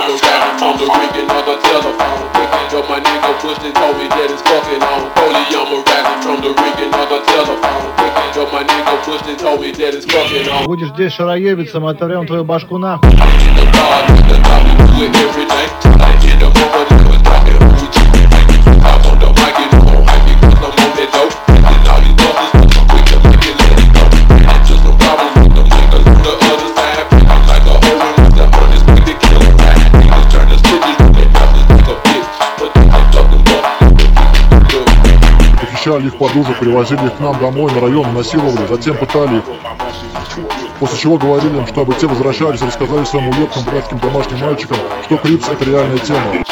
I'm a rapper from the ringing of the telephone. But my nigga pushed and told me that it's fucking on. Holy, I'm a rapper from the ringing of the telephone. But my nigga pushed and told me that it's fucking on. Будешь здесь шароебиться, мы оторвем твою башку нахуй. Похищали их подружек, привозили их к нам домой на район, насиловали, затем пытали их. После чего говорили им, чтобы те возвращались и рассказали своим уебкам, братским домашним мальчикам, что Крипс — это реальная тема.